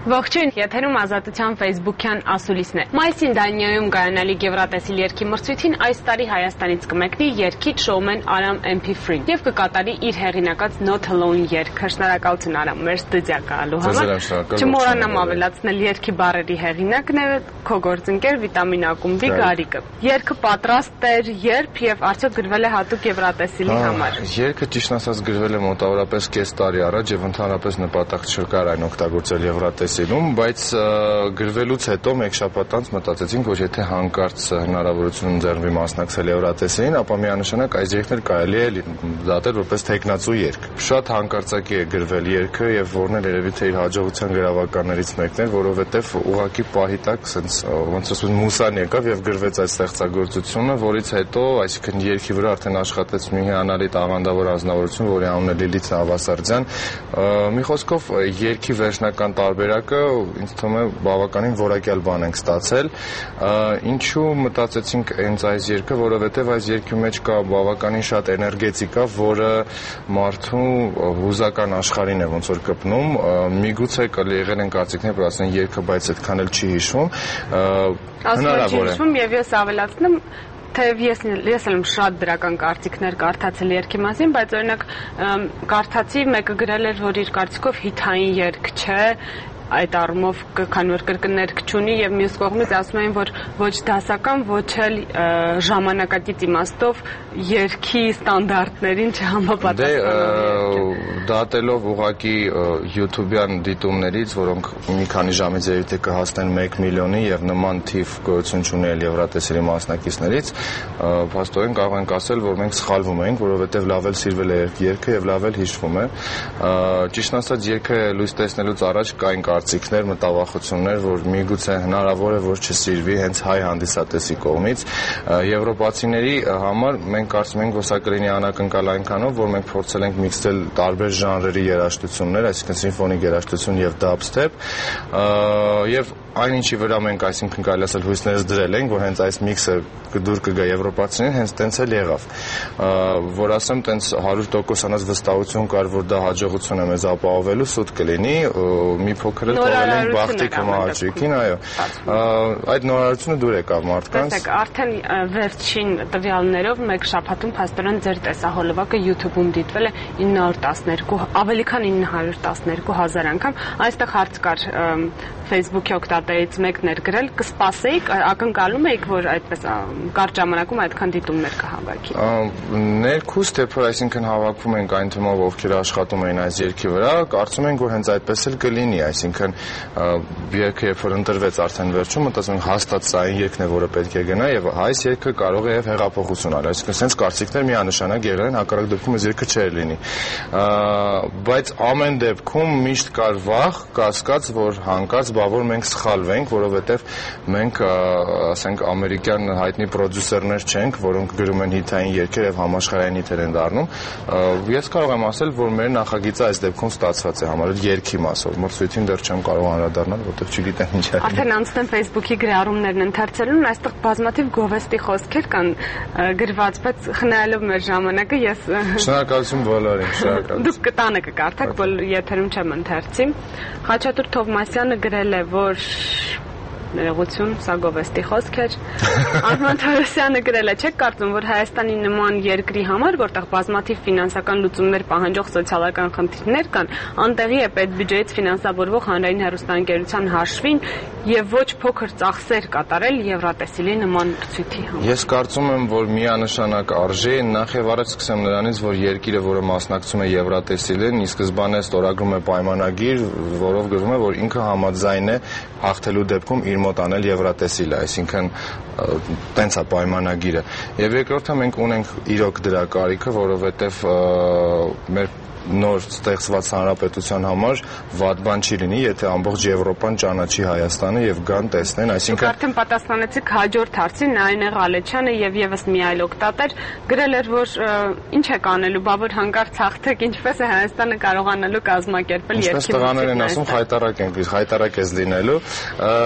Ողջույն, եթերում Ազատության Facebook-յան ասուլիսն է։ Մայիսին Դանիայում կայանալիք Եվրատեսիլ երգի մրցույթին այս տարի Հայաստանից կմեկնի երգիչ շոումեն Aram MP3-ն եւ կկատարի իր հեղինակած Not Alone երգը։ Շնորհակալություն Aram, մեր ստուդիա գալու համար։ Չմոռանամ ավելացնել երգի բառերի հեղինակն է քո գործընկեր Վիտամին ակումբի Գարիկը։ Երգը պատրաստ էր երբ եւ արդյոք գրվել է հատուկ Եվրատեսիլի համար։ Երգը ճիշտ ասած գրվել է մոտավորապես կես տարի առաջ եւ ընդհանրապես նպատակ չկար այն օգտագործել Եվրատեսիլում, բայց գրվելուց հետո մեկ շաբաթ անց մտածեցինք, որ եթե հանկարծ հնարավորություն ընձեռվի մասնակցել Եվրատեսիլին, ապա միանշանակ այս երգն կարելի է դատել որպես տեխնացու երգ։ Շատ հանկարծակի է գրվել երգը եւ որն էլ երևի թե իր հաջողության գրավականներից մեկն էր, որովհետեւ ուղղակի պահի տակ sense ոնց ասում մուսան եկավ եւ գրվեց այս ստեղծագործությունը, որից հետո, այսինքն երգի վրա արդեն աշխատեց մի հիանալի տաղանդավոր անձնավորություն, որի անունը Լիլիթ Ավասարդյան։ Մի խոսքով երգի վերջնական տարբերակը ինձ թվում է բավականին որակյալ բան ենք ստացել։ Ինչու մտածեցինք հենց այս երգը, որովհետեւ այս երգի մեջ կա բավականին շատ էներգետիկա, որը մարդու հուզական աշխարհին է ոնց որ կպնում։ Միգուցե եղել են կարծիքներ, որ ասեն երգը, բայց այդքան էլ չի հիշվում։ Հնարավոր է։ Եւ ես ավելացնում Թեև ես եմ շատ դրական կարծիքներ կարդացել երգի մասին, բայց օրինակ կարդացի մեկը գրել էր, որ իր կարծիքով հիթային երգ չէ, այդ առումով քանի որ կրկներգ չունի եւ մյուս կողմից ասում են, որ ոչ դասական, ոչ էլ ժամանակակից իմաստով երգի ստանդարտներին չհամապատասխանում։ Դատելով ուղղակի YouTube-յան դիտումներից, որոնք մի քանի ժամից երևի թե կհասնեն 1 միլիոնի եւ նման թիվ գոյություն չունի Եվրատեսիլի մասնակիցներից, փաստորեն կարող ենք ասել, որ մենք սխալվում ենք, որովհետեւ լավ էլ սիրվել է երգը եւ լավ էլ հիշվում է։ Ճիշտ ասած, երգը լույս տեսնելուց առաջ կային կարծիքներ, մտավախություններ, որ միգուցե հնարավոր է, որ չսիրվի հենց հայ հանդիսատեսի կողմից։ Եվրոպացիների համար մենք կարծում ենք, որ սա կլինի անակնկալ այնքանով, որ մենք փորձել ենք միքսել տարբեր ժանրերի երաժշտություններ, այսինքն սիմֆոնիկ երաժշտություն եւ դաբստեփ, եւ այն ինչի վրա մենք այսինքն կարելի ասել հույսներս դրել ենք, որ հենց այս միքսը դուր կգա եվրոպացիներին, հենց տենց էլ եղավ։ Որ ասեմ, տենց 100% վստահություն կար, որ դա հաջողություն է մեզ ապահովելու, սուտ կլինի, մի փոքր էլ թողել ենք բախտի կմահաճիկին, այո։ Այդ նորարարությունը դուր եկավ մարդկանց։ Արդեն վերջին տվյալներով մեկ շաբաթում փաստորեն ձեր տեսահոլովակը YouTube-ում դիտվել է 912, ավելի քան 912,000 անգամ։ Այստեղ հարց կար Facebook-ի օգտատերից մեկն էր գրել, կսպասեիք, ակնկալում էիք, որ այդպես կարճ ժամանակում այդքան դիտումներ կհավաքի։ Ներքուստ թեփոր, այսինքն հավաքվում ենք այն թեմով, ովքեր աշխատում էին այս երգի վրա, կարծում ենք, որ հենց այդպես էլ կլինի, այսինքն երգը երբ որ ընտրվեց արդեն վերջում, մտածում ենք հաստատ սա այն երգն է, որը պետք է գնա եւ այս երգը կարող է եւ հեղափոխություն անել, այսինքն sense կարծիքներ միանշանակ եղել են, հակառակ դեպքում այս երգը չէր լինի։ Բայց ամեն դեպքում միշտ կար վախ, կասկած, որ հանկարծ բավոր մենք սխալվենք, որովհետեւ մենք ասենք ամերիկյան հայտնի պրոդյուսերներ չենք, որոնք գրում են հիթային երգեր եւ համաշխարհային հիթեր են դառնում։ Ես կարող եմ ասել, որ մեր նախագիծը այս դեպքում ստացված է համարել երգի մասով։ Մրցույթին դեռ չեմ կարող անդրադառնալ, որովհետեւ չգիտեմ ինչ է։ Արդեն անցնեմ Facebook-ի գրառումներն ընթերցելուն, այստեղ բազմաթիվ գովեստի խոսքեր կան գրված, բայց խնայելով մեր ժամանակը ես Շնորհակալություն բոլորին, շնորհակալություն։ Դուք կտանը կկարդաք, որ եթերում չեմ ընթերցի։ Խաչատուր Թովմասյանը գրել է, որ ներողություն, սա գովեստի խոսք էր։ Արման Թորոսյանը գրել է, չեք կարծում, որ Հայաստանի նման երկրի համար, որտեղ բազմաթիվ ֆինանսական լուծումներ պահանջող սոցիալական խնդիրներ կան, անտեղի է պետբյուջեից ֆինանսավորվող հանրային հեռուստաընկերության հաշվին եւ ոչ փոքր ծախսեր կատարել Եվրատեսիլի նման մրցույթի համար։ Ես կարծում եմ, որ միանշանակ արժե նախ եւ առաջ սկսեմ նրանից, որ երկիրը, որը մասնակցում է Եվրատեսիլին, ի սկզբանե ստորագրում է պայմանագիր, որով գրվում է, որ ինքը համաձայն է հաղթելու դեպքում իր մոտ անել Եվրատեսիլը, այսինքն տենց է պայմանագիրը։ Եվ երկրորդը մենք ունենք իրոք դրա կարիքը, որովհետև մեր նոր ստեղծված հանրապետության համար վատ բան չի լինի, եթե ամբողջ Եվրոպան ճանաչի Հայաստանը եւ գան տեսնեն, այսինքն Արդեն պատասխանեցիք հաջորդ հարցին, Նայինե Ղալեչյանը եւ եւս մի այլ օգտատեր գրել էր, որ ինչ է կանելու, բա որ հանկարծ հաղթեք, ինչպես է Հայաստանը կարողանալու կազմակերպել երկրի։ Ինչպես տղաներն են ասում, խայտարակ ենք, խայտարակ էս լինելու։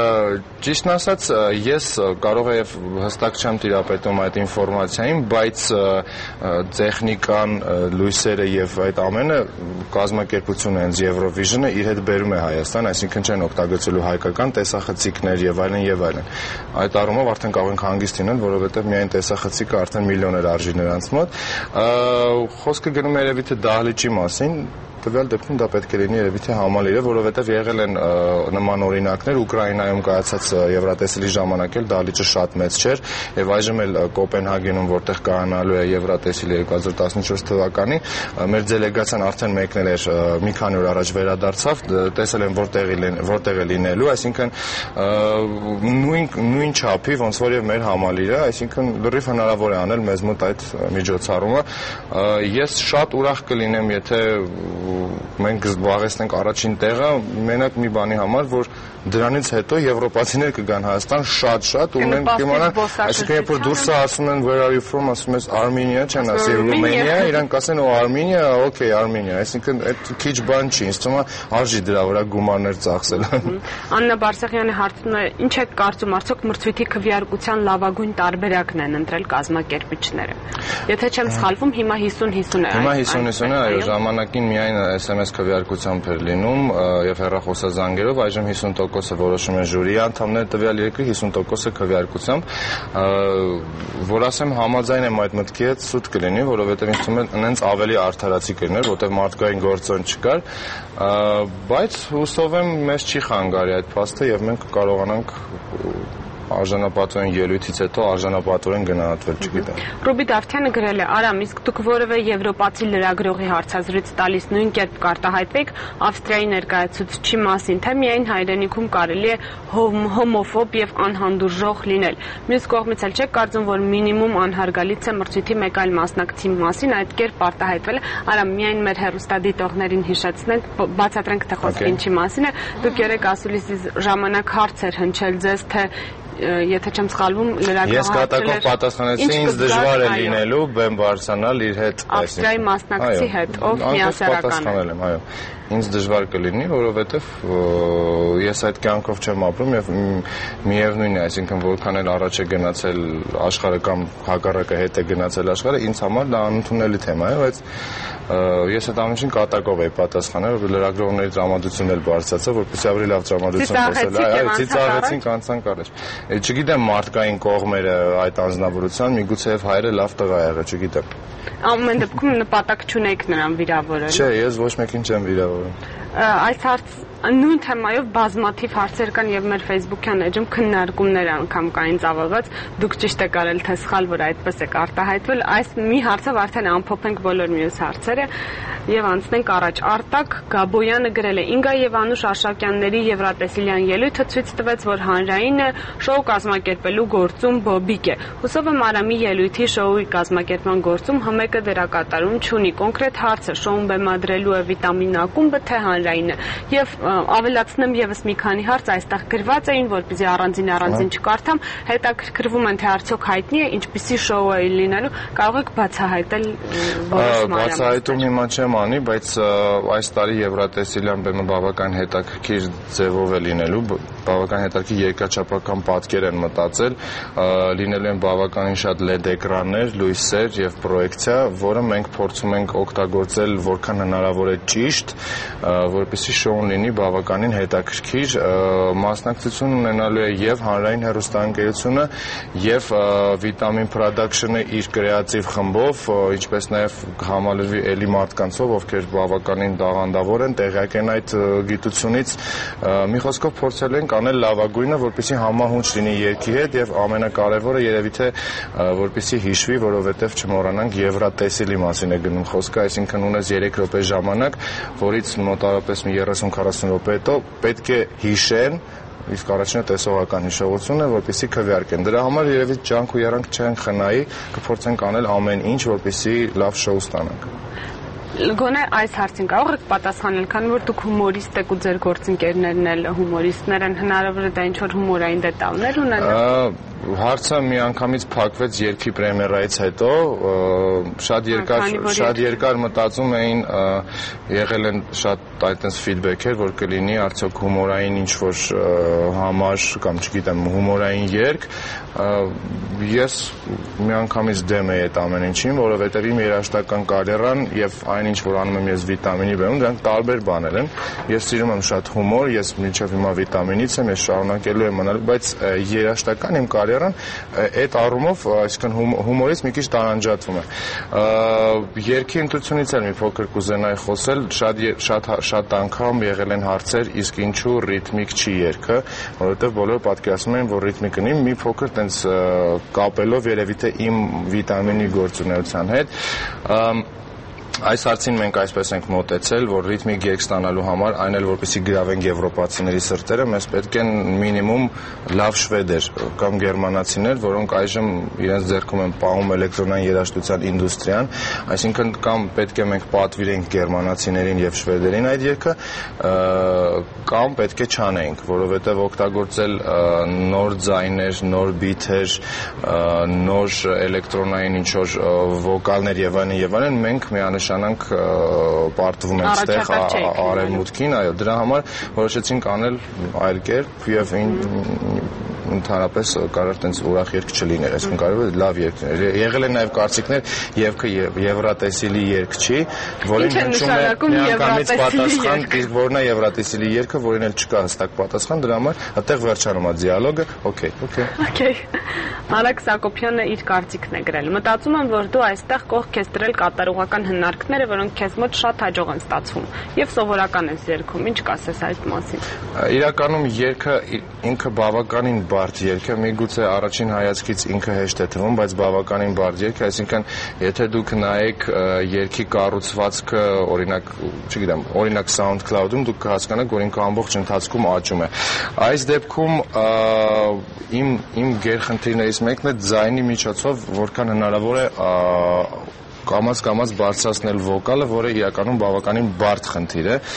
Ճիշտն ասած, ես կարող եմ հստակ չեմ տիրապետում այդ ինֆորմացիային, բայց տեխնիկան, լույսերը եւ այդ ամենը կազմակերպությունը հենց Eurovision-ը իր հետ բերում է Հայաստան, այսինքն չեն օգտագործելու հայկական տեսախցիկներ եւ այլն եւ այլն։ Այդ առումով արդեն կարող ենք հանգիստ լինել, որովհետեւ միայն տեսախցիկը արդեն միլիոներ արժի նրանց մոտ։ Խոսքը գնում է երևի թե դահլիճի մասին, տվյալ դեպքում դա պետք է լինի երևի թե համալիրը, որովհետև եղել են նման օրինակներ Ուկրաինայում կայացած Եվրատեսիլի ժամանակ էլ դահլիճը շատ մեծ չէր եւ այժմ էլ Կոպենհագենում որտեղ կայանալու է Եվրատեսիլը 2014 թվականին մեր դելեգացիան արդեն մեկնել էր մի քանի օր առաջ վերադարձավ, տեսել են որտեղ է լինելու, այսինքն նույն չափի ոնց որ եւ մեր համալիրը, այսինքն լրիվ հնարավոր է անել մեզ մոտ այդ միջոցառումը։ Ես շատ ուրախ կլինեմ, եթե մենք զբաղեցնենք առաջին տեղը մենակ մի բանի համար, որ դրանից հետո եվրոպացիներ կգան Հայաստան շատ ու մենք կիմանանք, այսինքն երբ որ դուրս ասում են where are you from, ասում ես Armenia, չեն ասի Romania, իրանք ասեն Armenia, okay Armenia, այսինքն այդ քիչ բան չի, ինձ թվում է արժի դրա վրա գումարներ ծախսել։ Աննա Բարսեղյանը հարցնում է, ինչ է կարծում, արդյոք մրցույթի քվեարկության լավագույն տարբերակն են ընտրել կազմակերպիչները։ Եթե չեմ սխալվում, հիմա 50-50 է։ Հիմա 50-50 է, այո, ժամանակին միայն SMS քվեարկությամբ էր լինում եւ հեռախոսազանգերով, այժմ 50%-ը որոշում է ժյուրիի անդամները տվյալ երկրի, 50%-ը քվեարկությամբ, որ ասեմ համաձայն եմ այդ մտքի հետ, սուտ կլինի, որովհետեւ ինձ թվում է այնց ավելի արդարացի կլիներ, որտեղ մարդկային գործոն չկար, բայց հուսով եմ մեզ չի խանգարի այդ փաստը եւ մենք կարողանանք արժանապատվային ելույթից հետո արժանապատվորեն գնահատվել, չգիտեմ։ Ռուբի Դավթյանը գրել է. «Արամ, իսկ դուք որևէ եվրոպացի լրագրողի հարցազրույց տալիս նույն կերպ կարտահայտվեք Ավստրիայի ներկայացուցչի մասին, թե միայն հայրենիքում կարելի է հոմոֆոբ եւ անհանդուրժող լինել։ Մյուս կողմից էլ չեք կարծում, որ մինիմում անհարգալից է մրցույթի մեկ այլ մասնակցի մասին այդ կերպ արտահայտվելը։ Արամ, միայն մեր հեռուստադիտողներին հիշեցնենք, բացատրենք թե խոսքը ինչի մասին է։ Դուք երեք ասուլիսի ժամանակ հարց էր հնչել ձեզ, թե եթե չեմ սխալվում, լրագրողը Ես կատակով պատասխանեցի, ինձ դժվար է լինելու բեմ բարձրանալ իր հետ, Ավստրիայի մասնակցի հետ, ով միասեռական է։ Այո, ինձ դժվար կլինի, որովհետև ես այդ կյանքով չեմ ապրում եւ միևնույն է, այսինքն որքան էլ առաջ է գնացել աշխարհը կամ հակառակը հետ է գնացել աշխարհը, ինձ համար դա անընդունելի թեմա է, բայց ես այդ ամենին կատակով էի պատասխանել, որ լրագրողների տրամադրությունն էլ բարձրացավ, որպեսզի ավելի լավ տրամադրություն խոսել, այո, ծիծաղեցին կանցանք առաջ։ Չգիտեմ մարդկային կողմերը այդ անձնավորության, միգուցե եւ հայրը լավ տղա է եղել, չգիտեմ։ Ամեն դեպքում նպատակ չունեք նրան վիրավորել։ Չէ, ես ոչ մեկին չեմ վիրավորում։ Այս հարց նույն թեմայով բազմաթիվ հարցեր կան եւ մեր Facebook-յան էջում քննարկումներ անգամ կային ծավալված, դուք ճիշտ եք արել թե սխալ, որ այդպես եք արտահայտվել, այս մի հարցով արդեն ամփոփենք բոլոր մյուս հարցերը եւ անցնենք առաջ։ Արտակ Գաբոյանը գրել է. Ինգա եւ Անուշ Արշակյանների Եվրատեսիլյան ելույթը ցույց տվեց, որ հանրայինը շոու կազմակերպելու գործում բոբիկ է։ Հուսով եմ Արամի ելույթի շոուի կազմակերպման գործում հմեկը դերակատարում չունի։ Կոնկրետ հարցը շոուն բեմադրելու է Վիտամին ակումբը թե հանրայինը։ Եվ ավելացնեմ եւս մի քանի հարց այստեղ գրված էին, որպեսզի առանձին չկարդամ, հետաքրքրվում են թե արդյոք հայտնի է ինչպիսի շոու է լինելու, կարող եք բացահայտել որոշ բացահայտում հիմա չեմ անի, բայց այս տարի Եվրատեսիլյան բեմը բավական հետաքրքիր ձևով է լինելու, բավական հետաքրքիր երկրաչափական պատկեր են մտածել, լինելու են բավականին շատ LED էկրաններ, լույսեր եւ պրոյեկցիա, որը մենք փորձում ենք օգտագործել որքան հնարավոր է ճիշտ, որպեսզի շոուն լինի բավականին հետաքրքիր, մասնակցություն ունենալու է եւ հանրային հեռուստաընկերությունը եւ Vitamin Production-ը իր կրեատիվ խմբով, ինչպես նաեւ համալրվի էլի մարդկանցով, ովքեր բավականին տաղանդավոր են, տեղյակ են այդ գիտությունից, մի խոսքով փորձել ենք անել լավագույնը, որպեսզի համահունչ լինի երգի հետ եւ ամենակարևորը երևի թե որպեսզի հիշվի, որովհետեւ չմոռանանք Եվրատեսիլի մասին է գնում խոսքը, այսինքն ունես 3 րոպե ժամանակ, որից մոտավորապես 30-40 րոպե հետո պետք է հիշեն, իսկ առաջինը տեսողական հիշողություն է, որպեսզի քվեարկեն։ Դրա համար երևի ջանք ու երանք չեն խնայի, կփորձենք անել ամեն ինչ, որպեսզի լավ շոու ստանանք։ Գոնե այս հարցին կարող եք պատասխանել, քանի որ դուք հումորիստ եք ու ձեր գործընկերներն էլ հումորիստներ են, հնարավոր է դա ինչ-որ հումորային դետալներ ունենան։ Հարցը միանգամից փակվեց երգի պրեմիերայից հետո, շատ երկար մտածում էին, եղել են շատ այդպես ֆիդբեքեր, որ կլինի արդյոք հումորային ինչ-որ համար կամ չգիտեմ հումորային երգ, ես միանգամից դեմ էի այդ ամեն ինչին, որովհետև իմ երաժշտական կարիերան եւ այն ինչ որ անում եմ ես վիտամինի բերում, դրանք տարբեր բաներ են։ Ես սիրում եմ շատ հումոր, ես մինչև հիմա վիտամինից եմ, ես շարունակելու եմ մնալ, բայց երաժշտական իմ կարիերան այդ առումով, այսինքն հումորից մի քիչ տարանջատվում է։ Երգի ընտրությունից էլ մի փոքր կուզենայի խոսել, շատ անգամ եղել են հարցեր, իսկ ինչու ռիթմիկ չի երգը, որովհետև բոլորը պատկերացնում են, որ ռիթմիկ ունի, մի փոքր տենց կապելով երևի թե իմ վիտամինի գործունեության հետ։ Այս հարցին մենք այսպես ենք մոտեցել, որ ռիթմիկ երգ ստանալու համար, այն էլ որպեսզի գրավենք եվրոպացիների սրտերը, մեզ պետք են մինիմում լավ շվեդեր կամ գերմանացիներ, որոնք այժմ իրենց ձեռքում են պահում էլեկտրոնային երաժշտության ինդուստրիան, այսինքն կամ պետք է մենք պատվիրենք գերմանացիներին եւ շվեդերին այդ երգը, կամ պետք է չանենք, որովհետեւ օգտագործել նոր ձայներ, նոր բիթեր, նոր էլեկտրոնային ինչ-որ վոկալներ եւ այլն, մենք միանշանակ պարտվում ենք ստեղ արևմուտքին, այո, դրա համար որոշեցինք անել այլ կերպ եւ ընդհանրապես կարող տենց ուրախ երգ չլիներ, այսինքն կարող է լավ երգ լիներ։ Եղել են նաև կարծիքներ, երգը եվրատեսիլի երգ չի, որին հնչում է միանգամից պատասխան, իսկ որն է եվրատեսիլի երգը, որին էլ չկա հստակ պատասխան, դրա համար այդտեղ վերջանում է դիալոգը, օքեյ։ Արաքս Հակոբյանը իր կարծիքն է գրել։ Մտածում եմ, որ դու այստեղ կողք ես դրել կատարողական հնարքները, որոնք քեզ մոտ շատ հաջող են ստացվում եւ սովորական ես երգում։ Ինչ կասես այդ մասին։ Իրականում երգը ինքը բավականին բարդ երգ է, միգուցե առաջին հայացքից ինքը հեշտ է թվում, բայց բավականին բարդ երգ է, այսինքն եթե դուք նայեք երգի կառուցվածքը, օրինակ SoundCloud-ում դուք կհասկանաք, որ ինքը ամբողջ ընթացքում աճում է։ Այս դեպքում իմ գերխնդիրներից մեկն է ձայնի միջոցով որքան հնարավոր է կամաց բարձրացնել վոկալը, որը իրականում բավականին բարդ խնդիր է,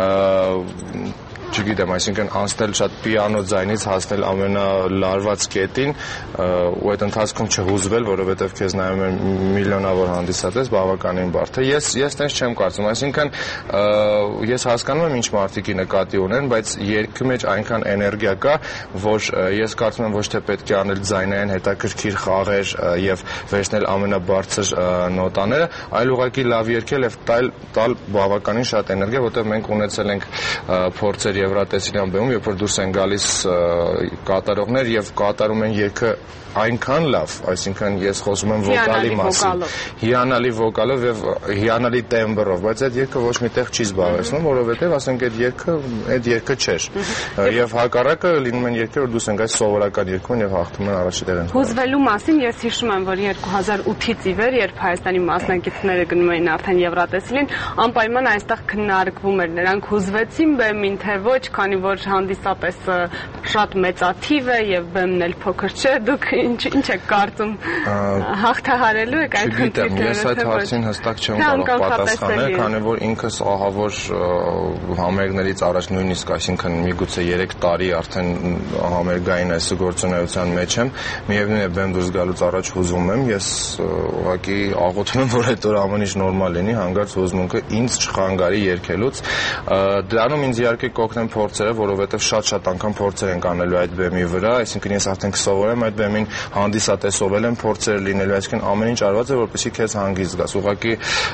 չգիտեմ, այսինքն անցնել շատ պիանո ձայնից հասնել ամենալարված կետին ու այդ ընթացքում չհուզվել, որովհետև քեզ նայում են միլիոնավոր հանդիսատես, բավականին բարդ է։ Ես տենց չեմ կարծում, այսինքն ես հասկանում եմ ինչ մարդիկ նկատի ունեն, բայց երգի մեջ այնքան էներգիա կա, որ ես կարծում եմ ոչ թե պետք է անել ձայնային հետաքրքիր խաղեր եւ վերցնել ամենաբարձր նոտաները, այլ ուղղակի լավ երգել եւ տալ բավականին շատ էներգիա, որտեղ մենք ունեցել ենք փորձեր եվրատեսիլյան բեմում, երբ որ դուրս են գալիս կատարողներ եւ կատարում են երգը այնքան լավ, այսինքն ես խոսում եմ վոկալի մասին, հիանալի վոկալով եւ հիանալի տեմբրով, բայց այդ երգը ոչ միտեղ չի զբաղեցնում, որովհետեւ ասենք այդ երգը չէր։ Եվ հակառակը լինում են երգեր, որ դուրս են գալիս սովորական երգում եւ հաղթում են առաջի տեղին։ Հուզվելու մասին ես հիշում եմ, որ 2008-ից ի վեր, երբ Հայաստանի մասնակիցները գնում էին արդեն Եվրատեսիլին, անպայման այստեղ քննարկվում էր, նրանք հուզվեցին բեմին, թե ոչ, քանի որ հանդիսատեսը շատ մեծաթիվ է եւ բեմն էլ փոքր չէ, դուք ինչ եք կարծում, հաղթահարելու եք այդ խնդիրները։ Ես այդ հարցին հստակ չեմ կարող պատասխանել, քանի որ ինքս ահավոր համերգներից առաջ նույնիսկ, այսինքն միգուցե 3 տարի արդեն համերգային այս գործունեության մեջ եմ, միևնույն է բեմ դուրս գալուց առաջ հուզվում եմ, ես ուղղակի աղոթում եմ, որ այդ օր ամեն ինչ նորմալ լինի, հանկարծ հուզմունքը ինձ չխանգարի երգելուց։ Դրանում ինձ իհարկե կօգնեն փորձերը, որովհետև շատ անգամ փորձեր ենք անելու այդ բեմի վրա, այսինքն ես արդեն կսովորեմ այդ բեմին հանդիսատեսովել եմ փորձեր լինելու, այսինքն ամեն ինչ արված է, որպեսզի քեզ հանգիստ զգաս։ Ուղղակի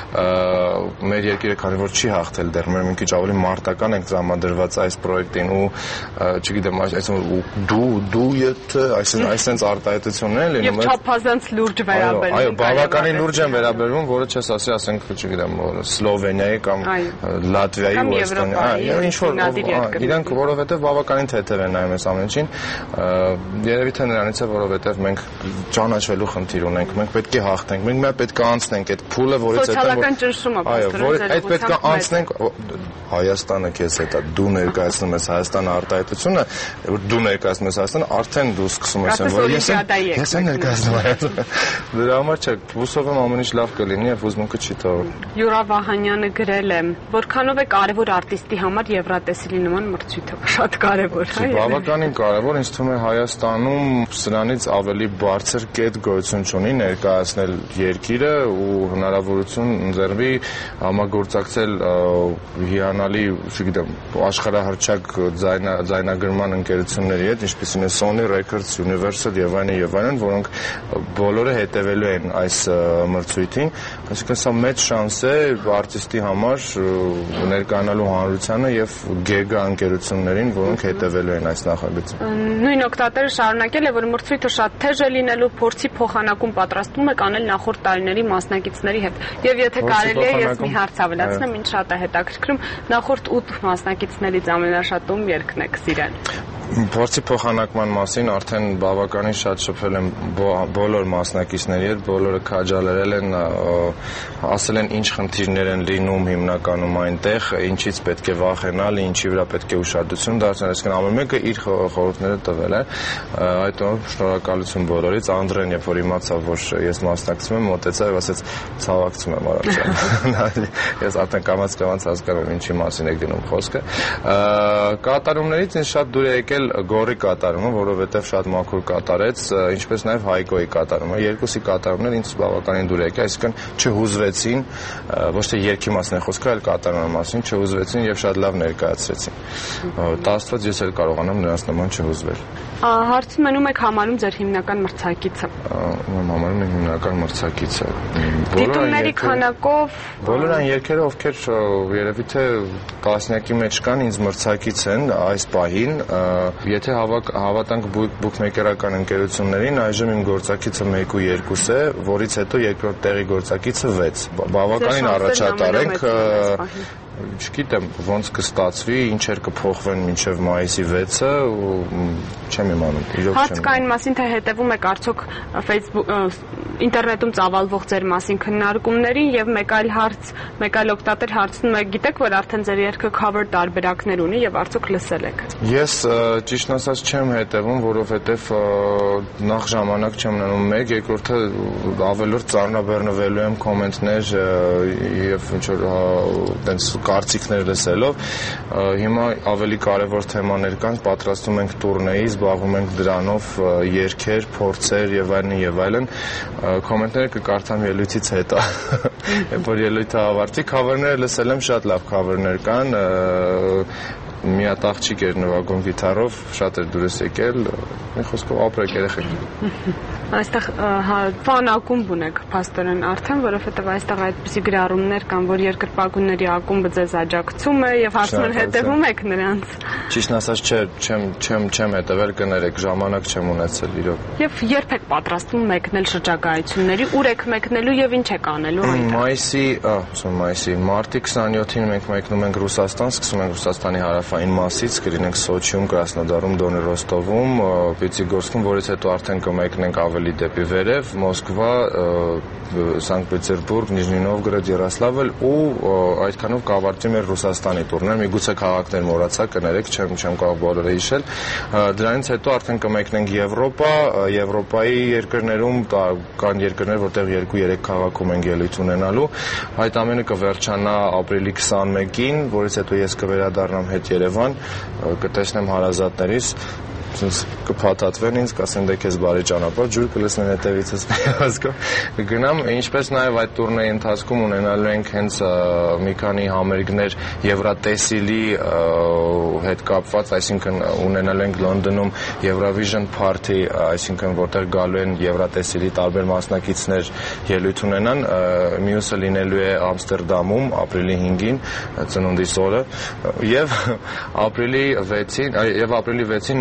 մեր երկիրը քանի որ չի հաղթել դեռ, մեր մի քիչ ավելի մարտական ենք տրամադրված այս պրոյեկտին ու չգիտեմ, այսինքն դու եթե այսինքն արտահայտություններ են լինում, եւ չափազանց լուրջ վերաբերվում։ Այո, բավականին լուրջ են վերաբերվում, որը չես ասի, ասենք, չգիտեմ, Սլովենիայի կամ Լատվիայի ու Էստոնիայի, ինչ որ իրանք որովհետև բավականին թեթև են նայում եմ այս ամենին, երևի թե նրանից է, որովհետև մենք ճանաչվելու խնդիր ունենք, մենք պետք է հաղթենք, մենք միայն պետք է անցնենք այդ փուլը, որից հետո սոցիալական ճնշումը այո, այդ պետք է անցնենք Հայաստանը քեզ հետ է, դու ներկայացնում ես Հայաստան արտահայտությունը, որ դու ներկայացնում ես Հայաստանը, արդեն դու սկսում ես, որ ես եմ ներկայացնում Հայաստանը։ Դրա համար չէ, հուսով եմ ամեն ինչ լավ կլինի եւ հուզմունքը չի թողնի։ Յուրա Վահանյանը գրել է, որքանով է կարևոր արտիստի համար Եվրատեսիլի նման մրցույթը, շատ կարևոր է։ Բավականին կարևոր, ինձ թվում է Հայաստանում սրանից ավելի բարձր կետ գոյություն չունի ներկայացնել երկիրը ու հնարավորություն ընձեռվի համագործակցել հիանալի, չգիտեմ, աշխարհահռչակ ձայնագրման ընկերությունների հետ, ինչպիսին է Sony Records, Universal եւ այլն, որոնք բոլորը հետևելու են այս մրցույթին, այսինքն սա մեծ շանս է արտիստի համար ներկայանալու հանրությանը եւ գեգա ընկերություններին, որոնք հետևելու են այս նախագծին։ Նույն օգտատերը շարունակել է, որ մրցույթը շատ թեժ է լինելու, փորձի փոխանակում պատրաստվում է կանել նախորդ տարիների մասնակիցների հետ։ Եվ եթե կարելի է, ես մի հարց ավելացնեմ, ինչ շատ է հետաքրքրում, նախորդ 8 մասնակիցներից ամենաշատում երգն եք սիրել։ Փորձի փոխանակման մասին արդեն բավականին շատ շփվել եմ բոլոր մասնակիցների հետ, բոլորը քաջալերել են, ասել են ինչ խնդիրներ են լինում հիմնականում այնտեղ, ինչից պետք է վախենալ, ինչի վրա պետք է ուշադրություն դարձնել, այսինքն ամեն մեկը իր խորհուրդները տվել է։ Այդ շնորհակալություն բոլորից։ Անդրեն, երբ որ իմացավ, որ ես մասնակցում եմ, մոտեցավ եւ ասեց՝ ցավակցում եմ առողջան։ Ես արդեն կամաց հասկանում եմ ինչի մասին է գնում խոսքը։ Կատարումներից ինձ շատ դուր է եկել Գորի կատարումը, որովհետև շատ մաքուր կատարեց, ինչպես նաև Հայկոյի կատարումը։ Երկուսի կատարումներ ինձ բավականին դուր եկել, այսինքն չհուզվեցին, ոչ թե երգի մասին է խոսքը, այլ կատարման մասին, չհուզվեցին եւ շատ լավ ներկայացրեցին։ Տաստված ես էլ կարողանամ նրանց նման չհուզվել։ Հարցում անում եք համարում ձեր հիմնական մրցակիցը։ Համարում եմ հիմնական մրցակիցը։ Դիտումների քանակով բոլոր այն երգերը, ովքեր երևի թե տասնյակի մեջ կան, ինձ մրցակից են այս պահին։ Եթե հավատանք բուքմեյքերական ընկերություններին, այժմ իմ գործակիցը 1 ու 2 է, որից հետո երկրորդ տեղի գործակիցը 6։ Բավականին առաջատար ենք։ Չգիտեմ ոնց կստացվի, ինչեր կփոխվեն մինչև մայիսի 6-ը, չեմ իմանում։ Հարց կա այն մասին, թե հետևում եք արդյոք Facebook ինտերնետում ծավալվող ձեր մասին քննարկումներին եւ մեկ այլ օգտատեր հարցնում է, գիտեք, որ արդեն ձեր երգը cover տարբերակներ ունի եւ արդյոք լսել եք։ Ես ճիշտն ասած չեմ հետևում, որովհետեւ նախ ժամանակ չեմ ունենում մեկ, երկրորդը ավելորդ ծառնաբեռնվելու եմ կոմենտներ եւ ինչ որ տենց կարծիքներ լսելով, հիմա ավելի կարևոր թեմաներ կան, պատրաստում ենք տուրնեի, զբաղվում ենք դրանով, երգեր, փորձեր եւ այլն, կոմենտները կկարդամ ելույթից հետո։ Երբ որ ելույթը ավարտի, քավերները լսել եմ, շատ լավ քավերներ կան, մի հատ աղջիկ էր նվագում գիտարով, շատ էր դուրս եկել, մի խոսքով ապրեք երեխեք։ Այստեղ ֆան ակումբ ունեք փաստորեն արդեն, որովհետև այստեղ այդպիսի գրառումներ կան, որ երկրպագուների ակումբը ձեզ աջակցում է եւ հարցում հետևում եք նրանց։ Ճիշտն ասած չեմ հետևել, կներեք, ժամանակ չեմ ունեցել իրոք։ Եվ երբ եք պատրաստվում մեկնել շրջագայությունների, ուր եք մեկնելու եւ ինչ եք անելու այնտեղ։ Մարտի 27-ին մենք մեկնում ենք Ռուսաստան, սկսում ենք Ռուսաստանի հարավային մասից, կլինենք Սոչիում, Կրասնոդարում, Դոնի Ռոստովում, Պիտիգորսկում, որից հետո արդեն կմեկնենք ավելի դեպի վերև, Մոսկվա, Սանկտ Պետերբուրգ, Նիժնի Նովգորոդ, Յարոսլավլ ու այդքանով կավարտի մեր Ռուսաստանի տուրներ։ Միգուցե քաղաքներ մոռացա, կներեք, չեմ կարող բոլորը հիշել։ Դրանից հետո արդեն կմեկնենք Եվրոպա, Եվրոպայի երկրներում կան երկրներ, որտեղ 2-3 քաղաքում են ելույթ ունենալու։ Այդ ամենը կվերջանա ապրիլի 21-ին, որից հետո ես կվերադառնամ հետ Երևան, կտեսնեմ հարազատներիս, կփաթաթվեն ինձ, կասեն դե քեզ բարի ճանապարհ, ջուր կլսնեն հետևիցս հասկով։ Կգնամ, ինչպես նաև այդ տուրնեի ընթացքում ունենալու ենք հենց մի քանի համերգներ Եվրատեսիլի հետ կապված, այսինքն ունենալու ենք Լոնդոնում Eurovision Party, այսինքն որտեղ գալու են Եվրատեսիլի տարբեր մասնակիցներ ելույթ ունենան, մյուսը լինելու է Ամստերդամում ապրիլի 5-ին, ծնունդիս օրը, եւ ապրիլի 6-ին Մոսկվա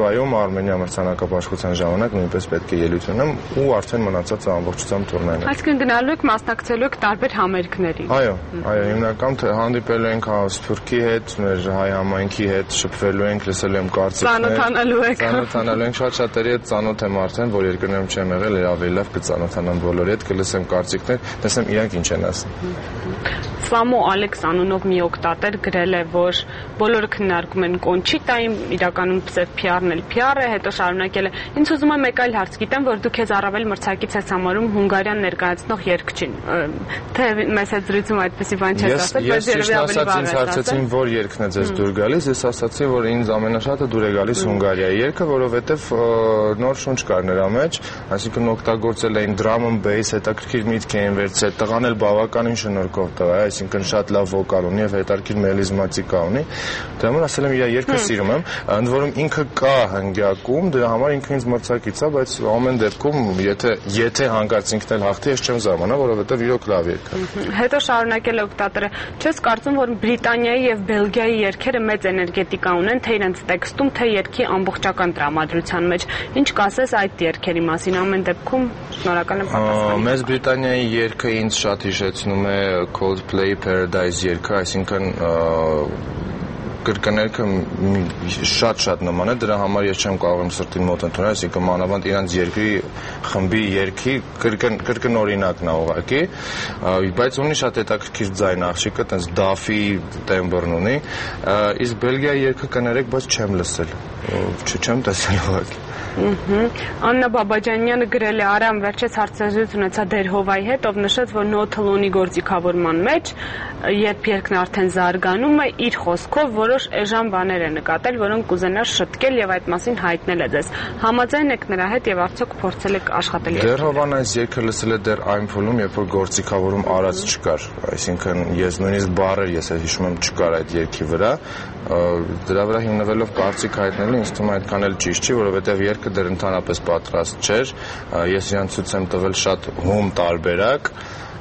Մոսկվայում Արմենիա մրցանակաբաշխության ժամանակ նույնպես պետք է ելույթ ունեմ ու արդեն մնացածը ամբողջությամբ տուրնեն է։ Այսինքն գնալու եք մասնակցելու եք տարբեր համերգների։ Այո, հիմնական հանդիպելու ենք Սփյուռքի հետ, մեր հայ համայնքի հետ, շփվելու ենք, լսելու եմ կարծիքներ։ Ծանոթանալու ենք շատ-շատերի հետ ծանոթ եմ արդեն, որ երկրներում չեմ եղել, ավելի լավ կծանոթանամ բոլորի հետ, կլսեմ կարծիքներ, տեսնեմ իրանք ինչ են ասում։ Սամո Ալեքս անունով մի օգտատեր գրել է, որ բոլորը քննարկում են Կոնչիտային, իրականում Սև Փիառն էլ Փիառ է, հետո շարունակել է. Ինձ ուզում եմ մեկ այլ հարց գիտեմ, որ դու քեզ առավել մրցակից ես համարում Հունգարիան ներկայացնող երգչին։ Թե մեծ հետ զրույցում այդպեսի բան չես ասել, բայց երևի ավելի բառ ես ասացին, որ երգն է ձեզ դուր գալիս, ես ասացի, որ ինձ ամենաշատը դուր է գալիս Հունգարիայի երգը, որովհետև նոր շունչ կար նրա մեջ, այսինքն օգտագործել էին drum and bass, հետաքրքիր միտք էին վերցրել, տղան էլ բավականին շնորհքով տղա է, այսինքն շատ լավ վոկալ ունի եւ հետաքրքիր մելիզմատիկա ունի։ Դրա համար ասել եմ իր երգը սիրում եմ, ընդ որում ինքը կա հնգյակում, դրա համար ինքը ինձ մրցակից է, բայց ամեն դեպքում եթե հանկարծ ինքն էլ հաղթի, ես չեմ զարմանա, որովհետեւ իրոք լավ երգ է։ Հետո շարունակել է օգտատերը. չես կարծում, որ Բրիտանիայի եւ Բելգիայի երգերը մեծ էներգետիկա ունեն, թե իրենց տեքստում, թե երգի ամբողջական տրամադրության մեջ։ Ինչ կասես այդ երգերի մասին? Ամեն դեպքում շնորհակալ եմ պատասխանին։ Մեծ Բրիտանիայի երգը ինձ շատ հիշեցնում է Coldplay Paradise երգը, այսինքն կրկներքը շատ նման է, դրա համար ես չեմ կարող իմ սրտին մոտ ընդունել, այսինքն մանավանդ իրանց երկրի խմբի երգի կրկն օրինակն է ուղղակի, բայց ունի շատ հետաքրքիր ձայն աղջիկը, տենց դաֆի տեմբրն ունի, իսկ Բելգիայի երգը կներեք, բայց չեմ լսել, չեմ տեսել ուղղակի։ Աննա Բաբաջանյանը գրել է Արամ վերջից հարցազրույց ունեցա Դերհովայի հետ, ով նշեց, որ նոթը ունի գործիքավորման մեջ, երբ երգն արդեն զարգանում է, իր խոսքով որոշ էժան բաներ է նկատել, որոնք կուզենար շտկել եւ այդ մասին հայտնել է ձեզ։ Համաձայն եք նրա հետ եւ արդյոք փորձել եք աշխատել երգը։ Դերհովան այս երգը լսել է դեռ այն փուլում, երբ որ գործիքավորում արած չկար, այսինքն ես նույնիսկ բառեր ես հիշում եմ չկար այդ երգի վրա, դրա վրա հիմնվելով կարծիք հայտնելը ինձ թվում է այդքան էլ ճիշտ չի, որովհետեւ երգը դեռ ընդհանրապես պատրաստ չէր, ես իրան ցույց եմ տվել շատ հում տարբերակ,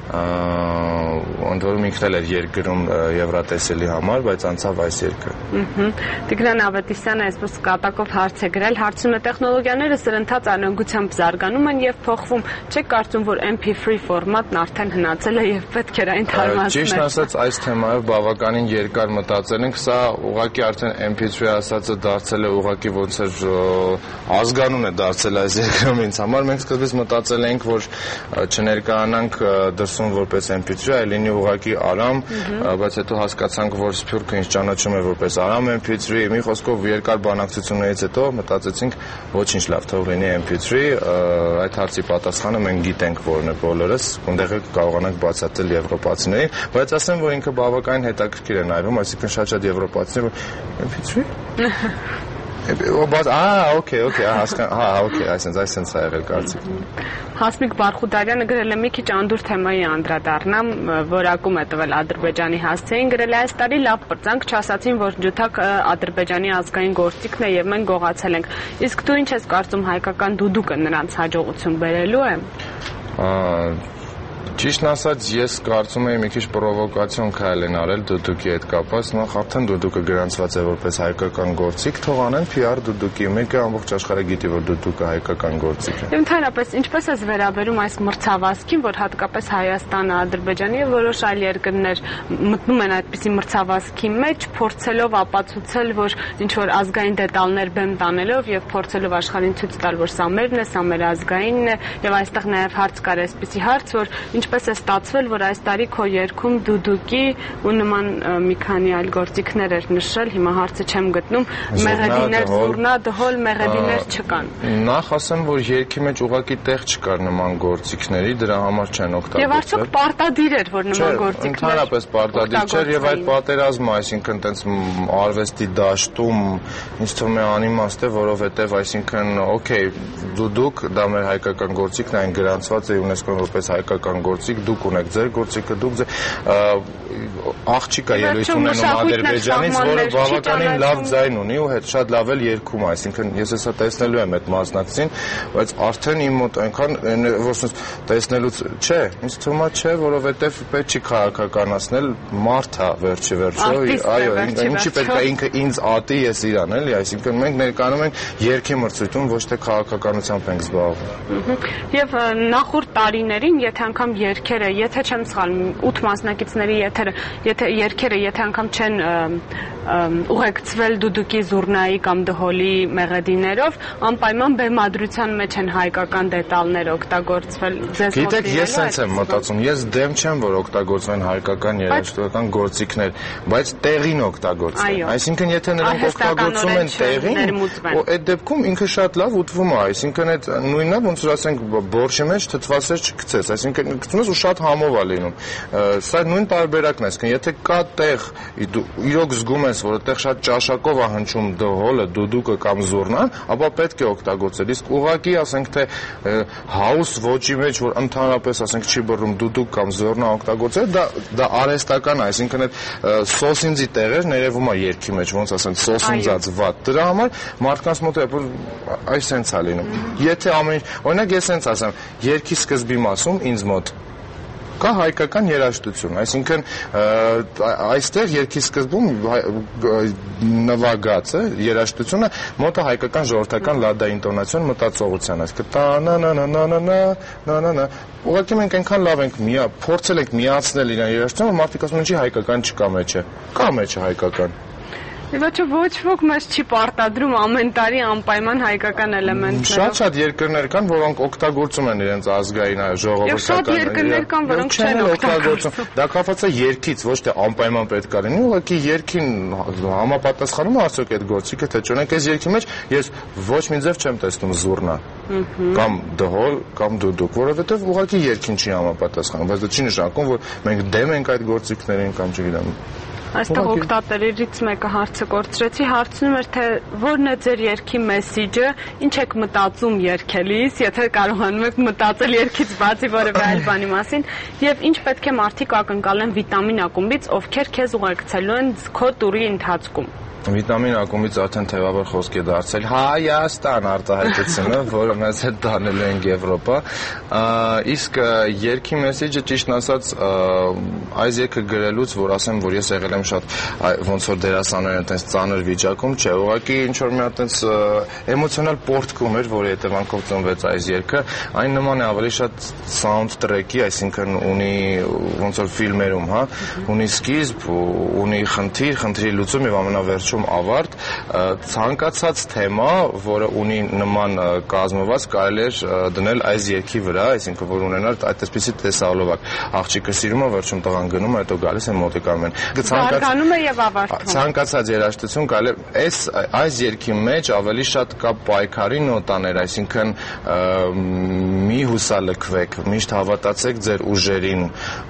ընդ որում ինքն էլ էր երգրում Եվրատեսիլի համար, բայց անցավ այս երգը։ Տիգրան Ավետիսյանը այսպես կատակով հարց է գրել, հարցում է տեխնոլոգիաները սրընթաց անհանգությամբ զարգանում են եւ փոխվում, չեք կարծում, որ MP3 ֆորմատն արդեն հնացել է եւ պետք էր այն թարմացնել։ Ճիշտ ասած, այս թեմայով բավականին երկար մտածել ենք, սա ուղղակի արդեն MP3 ասածը դարձել է ուղղակի ոնց էր ազգանուն է դարձել այս երկրում ինձ համար։ Մենք սկզբից մտածել էինք, որ չներկայանանք դրսում որպես MP3, այլ լինի ուղղակի Արամ, բայց հետո հասկացանք, որ Սփյուռքը ինձ ճանաչում է որպես Արամ MP3, մի խոսքով երկար բանակցություններից հետո մտածեցինք, ոչինչ լավ, թող լինի MP3, այդ հարցի պատասխանը մենք գիտենք որն է բոլորս, ունդեղ կարողանանք բացատրել եվրոպացիներին, բայց ասեմ, որ ինքը բավականին հետաքրքիր է նայվում, այսինքն շատ եվրոպացիներ MP3 okay, այսինքն սա եղել կարծիք։ Հասմիկ Բարխուդարյանը գրել է մի քիչ անդուր թեմայի անդրադառնամ, որակում է տվել Ադրբեջանի հասցեին, գրել է այս տարի լավ պրծանք, չասացին, որ ջութակ Ադրբեջանի ազգային գործիքն է եւ մենք գողացել ենք։ Իսկ դու ինչ ես կարծում, հայկական դուդուկը նրանց հաջողություն բերելու է։ Ճիշտն ասած, ես կարծում եմ մի քիչ պրովոկացիոն քայլ են արել դուդուկի հետ կապված, նախ արդեն դուդուկը գրանցված է որպես հայկական գործիք, թող անեն PR դուդուկի, մեկը ամբողջ աշխարհը գիտի, որ դուդուկը հայկական գործիք է։ Ընդհանրապես, ինչպես է վերաբերում այս մրցավազքին, որ հատկապես Հայաստանը, Ադրբեջանը եւ որոշ այլ երկրներ մտնում են այդպիսի մրցավազքի մեջ, փորձելով ապացուցել, որ ինչ որ ազգային դետալներ բեմ տանելով եւ փորձելով աշխարհին ցույց տալ, որ սա մերն է, սա մեր ազգայինն է, եւ այստեղ նաեւ հարց կար այսպիսի հարց, որ ինչպես է ստացվել, որ այս տարի քո երգում դուդուկի ու նման մի քանի այլ գործիքներ էր նշել, հիմա հարցը չեմ գտնում, մեղեդիներ, զուռնա, դհոլ, մեղեդիներ չկան։ Նախ ասեմ, որ երգի մեջ ուղղակի տեղ չկար նման գործիքների, դրա համար չեն օգտագործվել։ Եվ արդյոք պարտադիր էր, որ նման գործիքներ։ Ընդհանրապես պարտադիր չէր եւ այդ պատերազմը, այսինքն տենց արվեստի դաշտում ինձ թվում է անիմաստ է, որովհետեւ այսինքն օքեյ, դուդուկ դա մեր հայկական գործիքն է, այն գրանցված է ՅՈՒՆԵՍԿՕ-ն որպես հայկական հայկական գործիք, դուք ունեք ձեր գործիքը, դուք աղջիկ է ելույթ ունենում Ադրբեջանից, որը բավականին լավ ձայն ունի ու շատ լավ էլ երգում, այսինքն ես հեսա տեսնելու եմ այդ մասնակցին, բայց արդեն իմ մոտ այնքան որ տեսնելուց չէ, ինձ թվում է չէ, որովհետև պետք չի քաղաքականացնել մարդը վերջի վերջո, այո, ինչի պետք է ինքը ինձ ատի, ես իրան, էլի, այսինքն մենք ներկայանում ենք երգի մրցույթում, ոչ թե քաղաքականությամբ ենք զբաղվում։ Եվ նախորդ տարիներին, եթե անգամ երգերը, եթե չեմ սխալվում, 8 մասնակիցների երգերը, եթե անգամ չեն ուղեկցվել դուդուկի, զուռնայի կամ դհոլի մեղեդիներով, անպայման բեմադրության մեջ են հայկական դետալներ օգտագործվել։ Գիտեք, ես հենց եմ մտածում, ես դեմ չեմ, որ օգտագործվեն հայկական երաժշտական գործիքներ, բայց տեղին օգտագործվեն։ Այսինքն, եթե նրանք օգտագործում են տեղին, այդ դեպքում ինքը շատ լավ ուտվում է, այսինքն այդ նույնն է, ոնց որ ասենք բորշի մեջ թթվասեր չգցես, այսինքն գցում ես ու շատ համով է լինում։ Սա նույն տարբերակն է, այսինքն եթե կա տեղ, իրոք զգում ես, որ այդտեղ շատ ճաշակով է հնչում դհոլը, դուդուկը կամ զուռնան, ապա պետք է օգտագործել։ Իսկ ուղղակի ասենք թե house ոճի մեջ, որ ընդհանրապես ասենք չի բռնում դուդուկ կամ զուռնա օգտագործել, դա արհեստական է, այսինքն այդ սոսինձի տեղեր ներևում է երգի մեջ, ոնց ասենք սոսինձած վատ։ Դրա համար մարդկանց մոտ այս sense է լինում։ Եթե ամեն օրինակ ես sense ասեմ, երգի սկզբի մասում ինձ մոտ կա հայկական երաժշտություն, այսինքն այստեղ երգի սկզբում նվագած է երաժշտությունը մոտը հայկական ժողովրդական լադա ինտոնացիոն մտածողության, այսինքն տա-նա-նա-նա-նա-նա-նա-նա-նա ուղղակի մենք այնքան լավ ենք փորձել ենք միացնել իրան երաժշտությունը, որ մարդիկ ասում են չի հայկական չկա մեջը, կա մեջը հայկական։ Եվ ոչ ոք մեզ չի պարտադրում ամեն տարի անպայման հայկական էլեմենտներով։ Շատ երկրներ կան, որոնք օգտագործում են իրենց ազգային ժողովրդական։ Եվ շատ երկրներ կան, որոնք չեն օգտագործում։ Դա կապված է երգից, ոչ թե անպայման պետք է լինի, ուղղակի երգին համապատասխանում է արդյոք այդ գործիքը, թե չունենք այս երգի մեջ, ես ոչ մի ձև չեմ տեսնում զուռնա կամ դհոլ կամ դուդուկ, որովհետև ուղղակի երգին չի համապատասխանում, բայց դա չի նշանակում, որ մենք դեմ ենք այդ գործիքներին կամ չգիտեմ։ Այստեղ օգտատերերից մեկը հարցը կորցրեցի, հարցնում էր, թե որն է ձեր երգի մեսիջը, ինչ եք մտածում երգելիս, եթե կարողանում եք մտածել երգից բացի որևէ այլ բանի մասին, եւ ինչ պետք է մարդիկ ակնկալեն վիտամին ակումբից, ովքեր քեզ ուղեկցելու են քո տուրի ընթացքում։ Վիտամին ակումբից արդեն թեւավոր խոսք է դարձել Հայաստան արտահայտությունը, որը մեզ հետ տանելու են Եվրոպա, իսկ երգի մեսիջը ճիշտն ասած այս երգը գրելուց, որ ասեմ, որ ես եղել եմ շատ ոնց որ դերասաններ են այդպես ծանր վիճակում, չէ, ուղղակի ինչ որ մի հատ այդպես էմոցիոնալ պորտկում էր, որի հետևանքով ծնվեց այս երգը, այն նման է ավելի շատ sound track-ի, այսինքն ունի ոնց որ ֆիլմերում, հա, ունի սկիզբ, ունի խնդրի լուծում եւ ամենավերջում ավարտ, ցանկացած թեմա, որը ունի նման կազմված, կարելի է դնել այս երգի վրա, այսինքն որ ունենալ այդպիսի տեսահոլովակ։ Աղջիկը սիրում է, վերջում տղան գնում է, հետո գալիս են մոտիկանում են։ Զարգանում է եւ ավարտվում։ Ցանկացած երաժշտություն կարելի է այս երգի մեջ ավելի շատ կա պայքարի նոտաներ, այսինքն մի հուսալքվեք, միշտ հավատացեք ձեր ուժերին,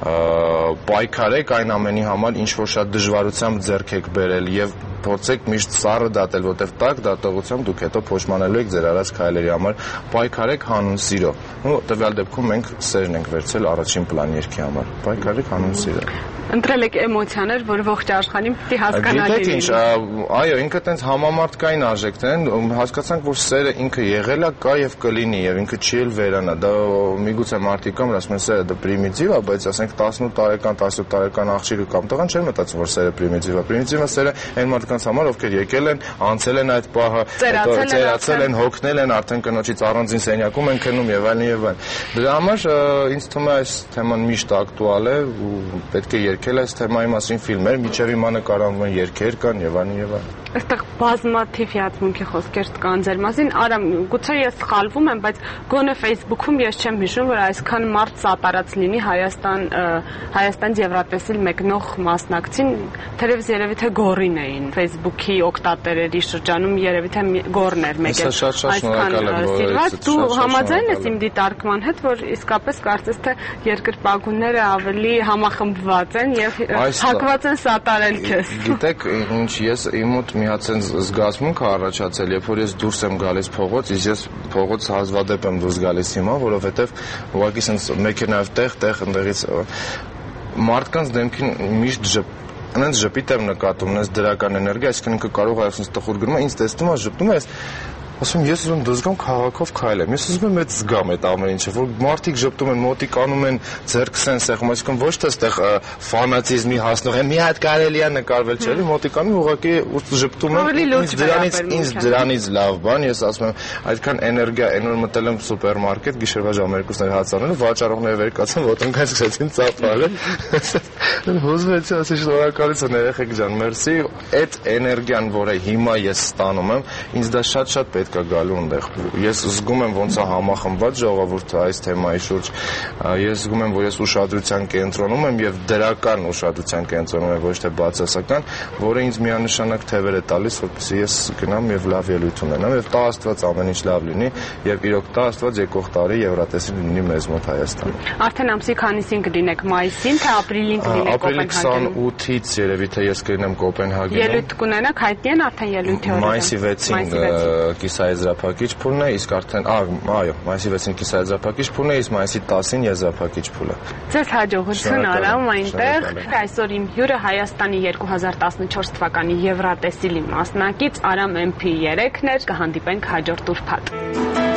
պայքարեք այն ամենի համար, ինչ որ շատ դժվարությամբ ձեռք եք բերել եւ փորձեք միշտ սառը դատել, որտեղ տակ դատողությամբ դուք հետո փոշմանելու եք ձեր առաջ քայլերի համար, պայքարեք հանուն սիրո։ Ու տվյալ դեպքում մենք սերն ենք վերցել առաջին պլան երգի համար։ Պայքարեք հանուն սիրո։ Ընտրել եք էմոցիաներ, որ ողջ աշխարհին պիտի հասկանալի լինի։ Գիտեք ինչ, այո, ինքը տենց համամարտկային արժեքներ են, հասկացանք, որ սերը ինքը եղել է, կա եւ կլինի եւ ինքը չի էլ վերանա։ Դա միգուցե մարդիկ կան, որ ասում են սերը դա պրիմիտիվ է, բայց ասենք 18 տարեկան, 17 տարեկան աղջիկը կամ տղան չեն մտածում, որ սերը պրիմիտիվ է։ Պրիմիտիվը սերը այն մարդկանց համար, ովքեր եկել են, անցել են այդ պահը, ծերացել են, հոգնել են, արդեն կնոջից առանձին սենյակում են քնում եւ այլն եւ այլն։ Դրա համար ինձ թվում է այս թեման միշտ ակտուալ է ու պետք է երգել այս թեմայի մասին ֆիլմեր, միջև հիմա նկարահանվում են երգեր կան եւ այլն եւ այլն։ Այստեղ բազմաթիվ հիացմունքի խոսքեր կան ձեր մասին։ Արամ, գուցե ես սխալվում եմ, բայց գոնե Facebook-ում ես չեմ հիշում, որ այսքան մարդ սատարած լինի Հայաստանից Եվրատեսիլ մեկնող մասնակցին, թերևս երևի թե գորին էին Facebook-ի օգտատերերի շրջանում, երևի թե գորն էր մեկ էլ այսքան։ Դու համաձայն ես իմ դիտարկման հետ, որ իսկապես կարծես թե երկրպագուները ավելի համախմբված են են եւ հակված են սատարել քեզ։ Գիտեք, ինչ ես իմ մոտ մի հատ sense զգացմունք առաջացել, երբ որ ես դուրս եմ գալիս փողոց, ես փողոց հազվադեպ եմ դուրս գալիս հիմա, որովհետեւ ուղղակի sense մեքենայով տեղ ընդեղից մարդկանց դեմքին միշտ այնց ժպիտ եմ նկատում, այնց դրական էներգիա, այսինքն ինքը կարող է այսպես տխուր գրում, ինձ տեսնում է ժպտում է, ասում ես ուզում դզգամ քաղաքով քայլեմ։ Ես ուզում եմ այդ զգամ այդ ամեն ինչը, որ մարդիկ ժպտում են, մոտիկ անում են, ձեռքս են սեղմում, այսինքն ոչ թե այդտեղ ֆանատիզմի հասնող են, մի հատ կարելի է նկարվել, չէ՞, մոտիկ անում ուղղակի ժպտում են։ Ինձ դրանից լավ բան, ես ասում եմ, այդքան էներգիա, այնօր մտել եմ սուպերմարկետ, գիշերվա ժամը 2-ը հաց անելու, վաճառողները վեր կացան, ոտնքան սկսեցին ծափարել։ Հուզվեցի, ասի շնորհակալություն երեխեք ջան, մերսի, այդ էներգիան, որը հիմա ես ստանում եմ, ինձ դա շատ պետք է գալու այնտեղ։ Ես զգում եմ ոնց է համախմբված ժողովուրդը այս թեմայի շուրջ։ Ես զգում եմ, որ ես ուշադրության կենտրոնում եմ եւ դրական ուշադրության կենտրոնում եմ, ոչ թե բացասական, որը ինձ միանշանակ թևեր է տալիս, որպեսզի ես գնամ եւ լավ ելույթ ունենամ եւ տա Աստված ամեն ինչ լավ լինի եւ իրոք տա Աստված եկող տարի Եվրատեսիլ լինի մեզ մոտ Հայաստանում։ Արդեն ամսի քանիսին կլինեք, մայիսին թե ապրիլին կլինեք Կոպենհագենում։ Ապրիլի 28-ից երևի թե ես կլինեմ Կոպենհագենում։ Ելույթ կունենաք, հայտնի են արդեն ելույթի օրերը։ Մայիսի 6-ին կիսաեզրափակիչ փուլն է, իսկ արդեն այո, մայիսի 6-ին կիսաեզրափակիչ փուլն է, իսկ մայիսի 10-ին եզրափակիչ փուլը։ Ձեզ հաջողություն Արամ այնտեղ։ Այսօր իմ հյուրը Հայաստանի 2014 թվականի Եվրատեսիլի մասնակից Արամ MP3-ն էր, կհանդիպենք հաջորդ ուրբաթ։